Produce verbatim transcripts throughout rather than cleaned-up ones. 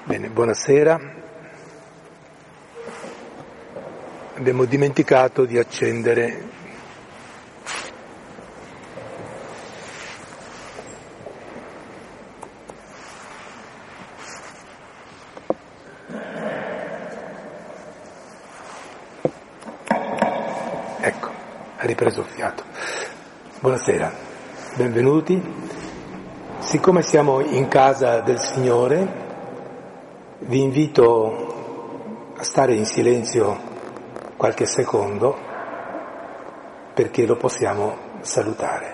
Bene, buonasera. Abbiamo dimenticato di accendere ecco, ha ripreso il fiato. Buonasera, benvenuti. Siccome siamo in casa del Signore, vi invito a stare in silenzio qualche secondo perché lo possiamo salutare.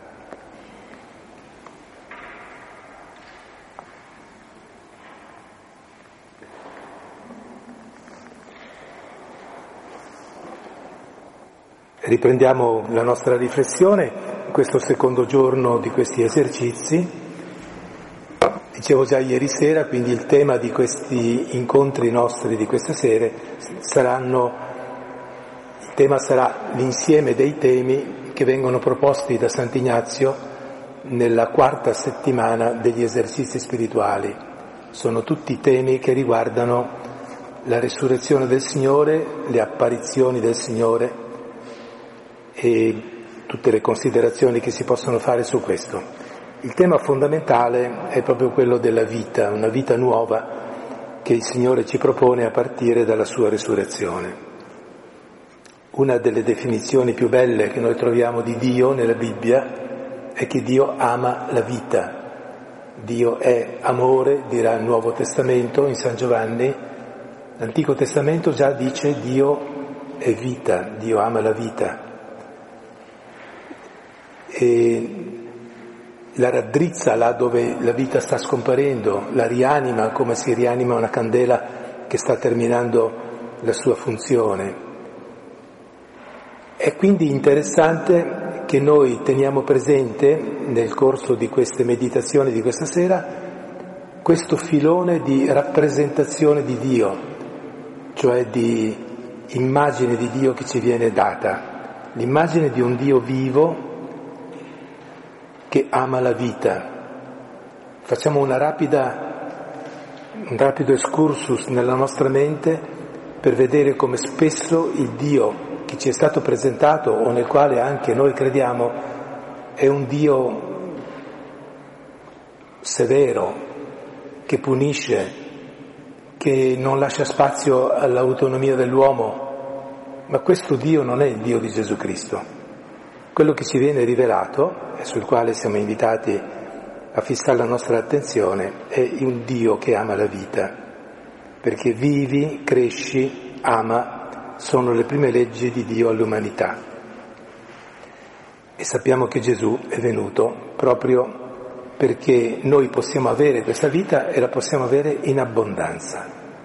Riprendiamo la nostra riflessione in questo secondo giorno di questi esercizi. Dicevo già ieri sera, quindi il tema di questi incontri nostri di questa sera saranno, il tema sarà l'insieme dei temi che vengono proposti da Sant'Ignazio nella quarta settimana degli esercizi spirituali. Sono tutti temi che riguardano la risurrezione del Signore, le apparizioni del Signore e tutte le considerazioni che si possono fare su questo. Il tema fondamentale è proprio quello della vita, una vita nuova che il Signore ci propone a partire dalla sua risurrezione. Una delle definizioni più belle che noi troviamo di Dio nella Bibbia è che Dio ama la vita. Dio è amore, dirà il Nuovo Testamento in San Giovanni. L'Antico Testamento già dice Dio è vita, Dio ama la vita. E la raddrizza là dove la vita sta scomparendo, la rianima come si rianima una candela che sta terminando la sua funzione. È quindi interessante che noi teniamo presente nel corso di queste meditazioni di questa sera questo filone di rappresentazione di Dio, cioè di immagine di Dio che ci viene data, l'immagine di un Dio vivo che ama la vita. Facciamo una rapida, un rapido excursus nella nostra mente per vedere come spesso il Dio che ci è stato presentato o nel quale anche noi crediamo è un Dio severo, che punisce, che non lascia spazio all'autonomia dell'uomo, ma questo Dio non è il Dio di Gesù Cristo. Quello che ci viene rivelato e sul quale siamo invitati a fissare la nostra attenzione è un Dio che ama la vita, perché vivi, cresci, ama, sono le prime leggi di Dio all'umanità. E sappiamo che Gesù è venuto proprio perché noi possiamo avere questa vita e la possiamo avere in abbondanza.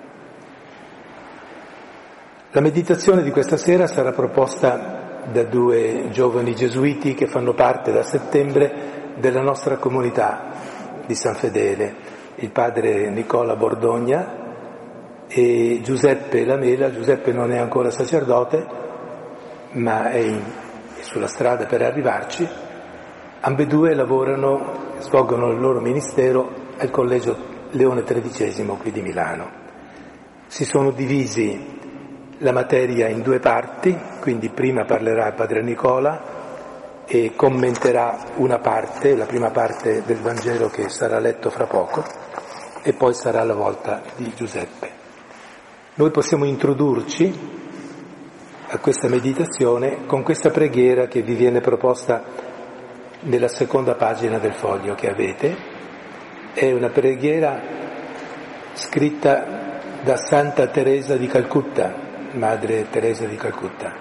La meditazione di questa sera sarà proposta da due giovani gesuiti che fanno parte da settembre della nostra comunità di San Fedele, il padre Nicola Bordogna e Giuseppe Lamela. Giuseppe non è ancora sacerdote, ma è, in, è sulla strada per arrivarci. Ambedue lavorano, svolgono il loro ministero al Collegio Leone tredicesimo qui di Milano. Si sono divisi la materia in due parti, quindi prima parlerà il padre Nicola e commenterà una parte, la prima parte del Vangelo che sarà letto fra poco, e poi sarà la volta di Giuseppe. Noi possiamo introdurci a questa meditazione con questa preghiera che vi viene proposta nella seconda pagina del foglio che avete. È una preghiera scritta da Santa Teresa di Calcutta, Madre Teresa di Calcutta.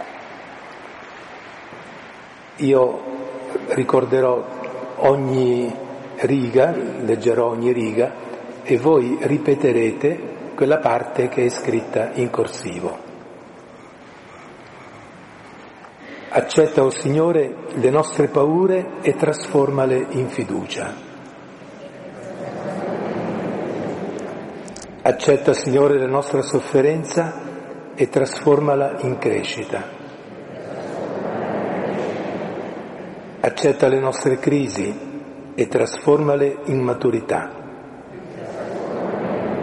Io ricorderò ogni riga, leggerò ogni riga e voi ripeterete quella parte che è scritta in corsivo. Accetta, o Signore, le nostre paure e trasformale in fiducia. Accetta, Signore, la nostra sofferenza e trasformala in crescita. Accetta le nostre crisi e trasformale in maturità.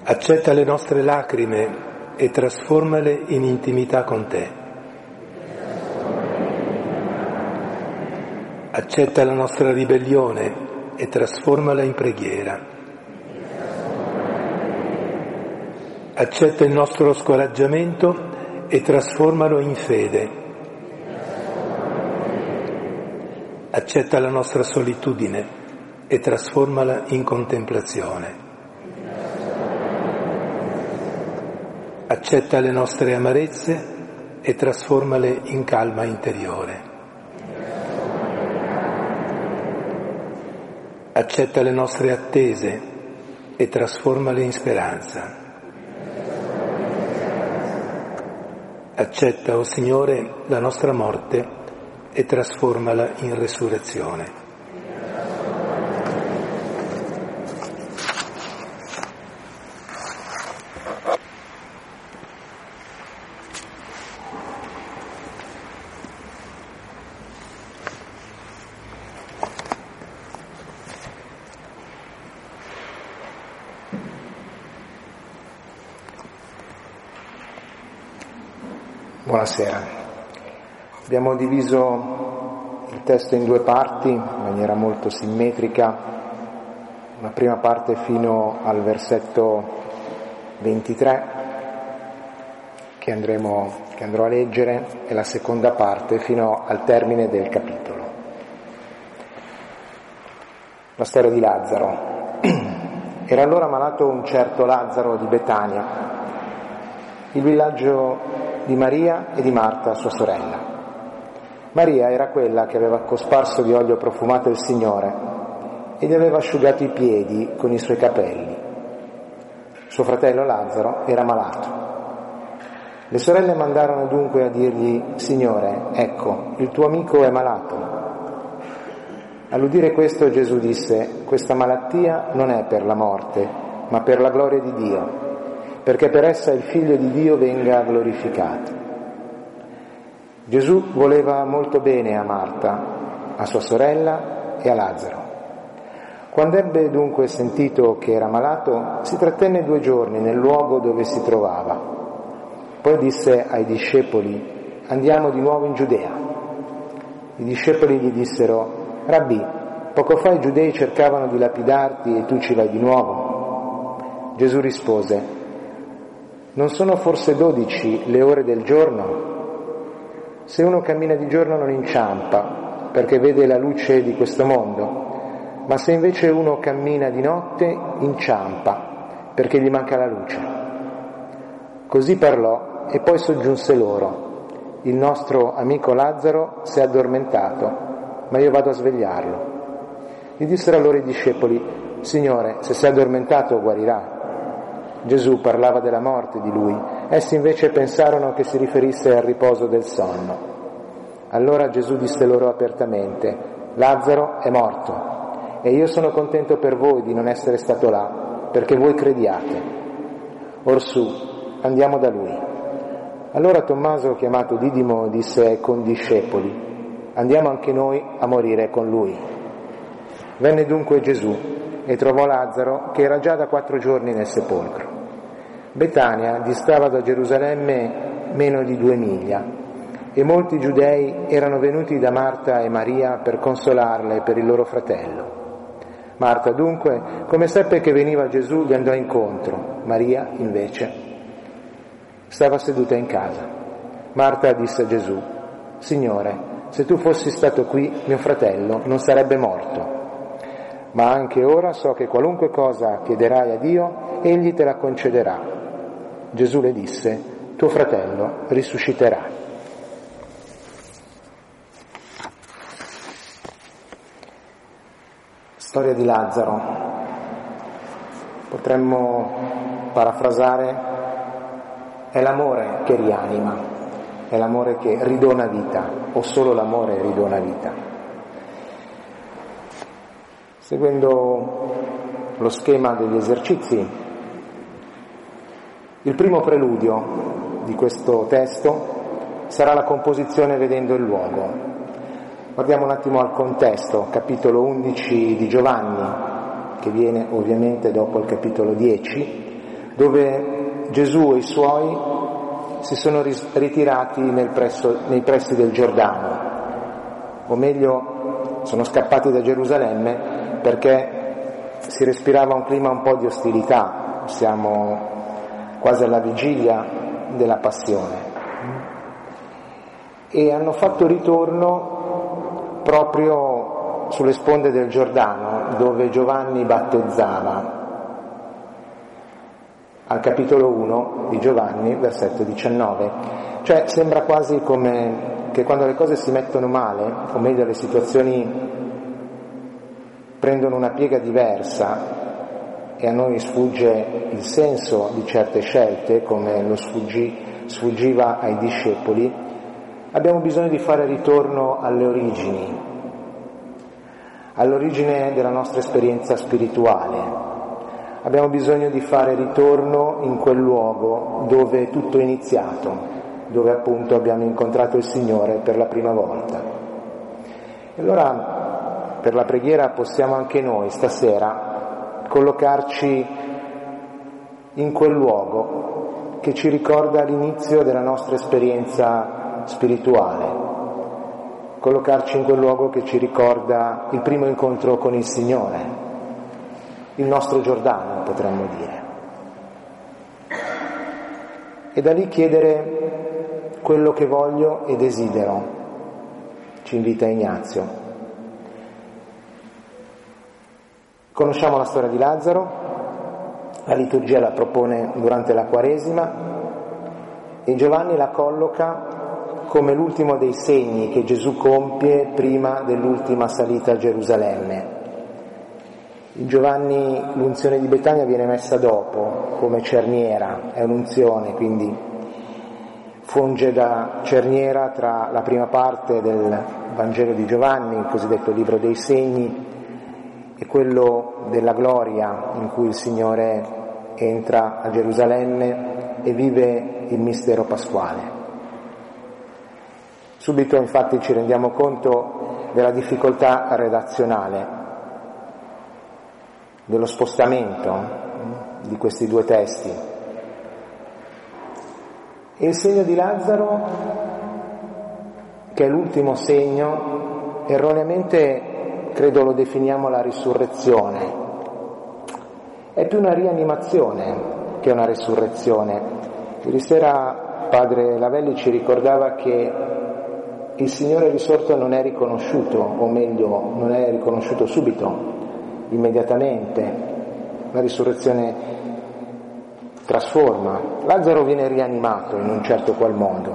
Accetta le nostre lacrime e trasformale in intimità con te. Accetta la nostra ribellione e trasformala in preghiera. Accetta il nostro scoraggiamento e trasformalo in fede. Accetta la nostra solitudine e trasformala in contemplazione. Accetta le nostre amarezze e trasformale in calma interiore. Accetta le nostre attese e trasformale in speranza. Accetta, o Signore, la nostra morte e trasformala in resurrezione. Buonasera. Abbiamo diviso il testo in due parti in maniera molto simmetrica. Una prima parte fino al versetto ventitré che, andremo, che andrò a leggere e la seconda parte fino al termine del capitolo. La storia di Lazzaro. Era allora malato un certo Lazzaro di Betania, il villaggio di Maria e di Marta, sua sorella. Maria era quella che aveva cosparso di olio profumato il Signore e gli aveva asciugato i piedi con i suoi capelli. Suo fratello Lazzaro era malato. Le sorelle mandarono dunque a dirgli: Signore, ecco, il tuo amico è malato. All'udire questo Gesù disse: questa malattia non è per la morte, ma per la gloria di Dio, perché per essa il Figlio di Dio venga glorificato. Gesù voleva molto bene a Marta, a sua sorella e a Lazzaro. Quando ebbe dunque sentito che era malato, si trattenne due giorni nel luogo dove si trovava. Poi disse ai discepoli: andiamo di nuovo in Giudea. I discepoli gli dissero: Rabbì, poco fa i giudei cercavano di lapidarti e tu ci vai di nuovo. Gesù rispose: non sono forse dodici le ore del giorno? Se uno cammina di giorno non inciampa, perché vede la luce di questo mondo, ma se invece uno cammina di notte, inciampa, perché gli manca la luce. Così parlò e poi soggiunse loro: il nostro amico Lazzaro si è addormentato, ma io vado a svegliarlo. Gli dissero allora i discepoli: Signore, se si è addormentato guarirà. Gesù parlava della morte di lui, essi invece pensarono che si riferisse al riposo del sonno. Allora Gesù disse loro apertamente: Lazzaro è morto e io sono contento per voi di non essere stato là, perché voi crediate. Orsù, andiamo da lui. Allora Tommaso, chiamato Didimo, disse ai condiscepoli: andiamo anche noi a morire con lui. Venne dunque Gesù e trovò Lazzaro che era già da quattro giorni nel sepolcro. Betania distava da Gerusalemme meno di due miglia e molti giudei erano venuti da Marta e Maria per consolarle per il loro fratello. Marta dunque, come seppe che veniva Gesù, gli andò incontro. Maria invece stava seduta in casa. Marta disse a Gesù: Signore, se tu fossi stato qui, mio fratello non sarebbe morto. Ma anche ora so che qualunque cosa chiederai a Dio, egli te la concederà. Gesù le disse: tuo fratello risusciterà. Storia di Lazzaro. Potremmo parafrasare: è l'amore che rianima, è l'amore che ridona vita, o solo l'amore ridona vita. Seguendo lo schema degli esercizi, il primo preludio di questo testo sarà la composizione vedendo il luogo. Guardiamo un attimo al contesto, capitolo undici di Giovanni, che viene ovviamente dopo il capitolo dieci, dove Gesù e i suoi si sono ritirati nel presso, nei pressi del Giordano, o meglio sono scappati da Gerusalemme perché si respirava un clima un po' di ostilità, siamo quasi alla vigilia della passione, e hanno fatto ritorno proprio sulle sponde del Giordano dove Giovanni battezzava, al capitolo uno di Giovanni, versetto diciannove. Cioè sembra quasi come che quando le cose si mettono male, o meglio le situazioni prendono una piega diversa e a noi sfugge il senso di certe scelte, come lo sfuggì, sfuggiva ai discepoli, abbiamo bisogno di fare ritorno alle origini, all'origine della nostra esperienza spirituale. Abbiamo bisogno di fare ritorno in quel luogo dove tutto è iniziato, dove appunto abbiamo incontrato il Signore per la prima volta. E allora per la preghiera possiamo anche noi stasera collocarci in quel luogo che ci ricorda l'inizio della nostra esperienza spirituale, collocarci in quel luogo che ci ricorda il primo incontro con il Signore, il nostro Giordano, potremmo dire. E da lì chiedere quello che voglio e desidero, ci invita Ignazio. Conosciamo la storia di Lazzaro, la liturgia la propone durante la Quaresima e Giovanni la colloca come l'ultimo dei segni che Gesù compie prima dell'ultima salita a Gerusalemme. In Giovanni l'unzione di Betania viene messa dopo, come cerniera, è un'unzione, quindi funge da cerniera tra la prima parte del Vangelo di Giovanni, il cosiddetto libro dei segni, e quello della gloria in cui il Signore entra a Gerusalemme e vive il mistero pasquale. Subito infatti ci rendiamo conto della difficoltà redazionale, dello spostamento di questi due testi. E il segno di Lazzaro, che è l'ultimo segno, erroneamente credo lo definiamo la risurrezione. È più una rianimazione che una risurrezione. Ieri sera padre Lavelli ci ricordava che il Signore risorto non è riconosciuto, o meglio non è riconosciuto subito, immediatamente. La risurrezione trasforma. Lazzaro viene rianimato in un certo qual modo.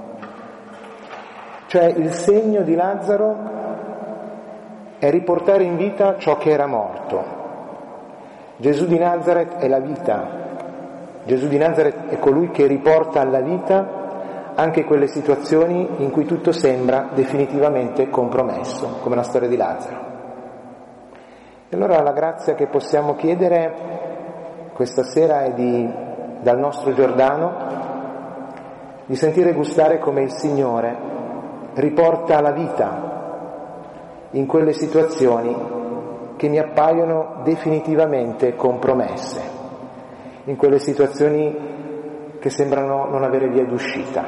Cioè il segno di Lazzaro è riportare in vita ciò che era morto. Gesù di Nazaret è la vita. Gesù di Nazaret è colui che riporta alla vita anche quelle situazioni in cui tutto sembra definitivamente compromesso, come la storia di Lazzaro. E allora la grazia che possiamo chiedere questa sera è di, dal nostro Giordano, di sentire gustare come il Signore riporta la vita in quelle situazioni che mi appaiono definitivamente compromesse, in quelle situazioni che sembrano non avere via d'uscita.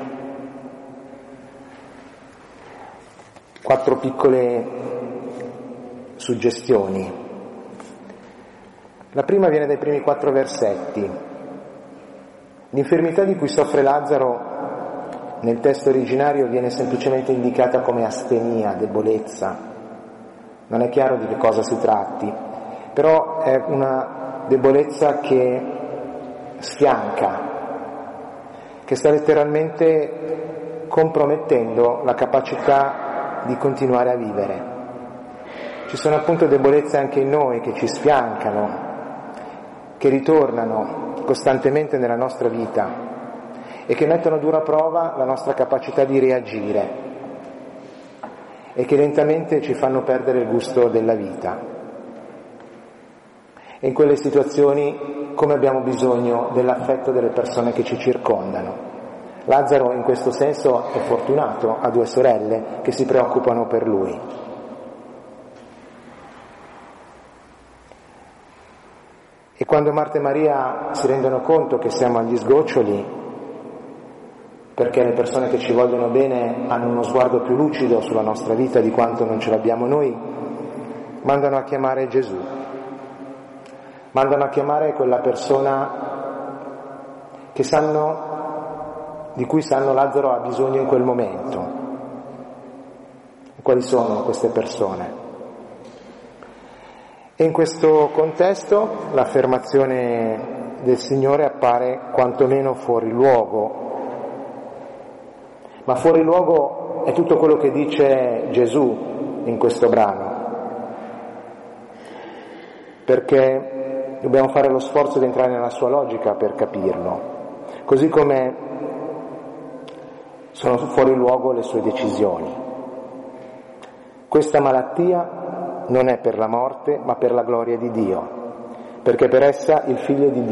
Quattro piccole suggestioni. La prima viene dai primi quattro versetti. L'infermità di cui soffre Lazzaro nel testo originario viene semplicemente indicata come astenia, debolezza. Non è chiaro di che cosa si tratti, però è una debolezza che sfianca, che sta letteralmente compromettendo la capacità di continuare a vivere. Ci sono appunto debolezze anche in noi che ci sfiancano, che ritornano costantemente nella nostra vita e che mettono a dura prova la nostra capacità di reagire e che lentamente ci fanno perdere il gusto della vita. E in quelle situazioni come abbiamo bisogno dell'affetto delle persone che ci circondano. Lazzaro in questo senso è fortunato, ha due sorelle che si preoccupano per lui. E quando Marta e Maria si rendono conto che siamo agli sgoccioli, perché le persone che ci vogliono bene hanno uno sguardo più lucido sulla nostra vita di quanto non ce l'abbiamo noi, mandano a chiamare Gesù, mandano a chiamare quella persona che sanno, di cui sanno Lazzaro ha bisogno in quel momento. Quali sono queste persone? E in questo contesto l'affermazione del Signore appare quantomeno fuori luogo. Ma fuori luogo è tutto quello che dice Gesù in questo brano, perché dobbiamo fare lo sforzo di entrare nella sua logica per capirlo, così come sono fuori luogo le sue decisioni. Questa malattia non è per la morte, ma per la gloria di Dio, perché per essa il Figlio di Dio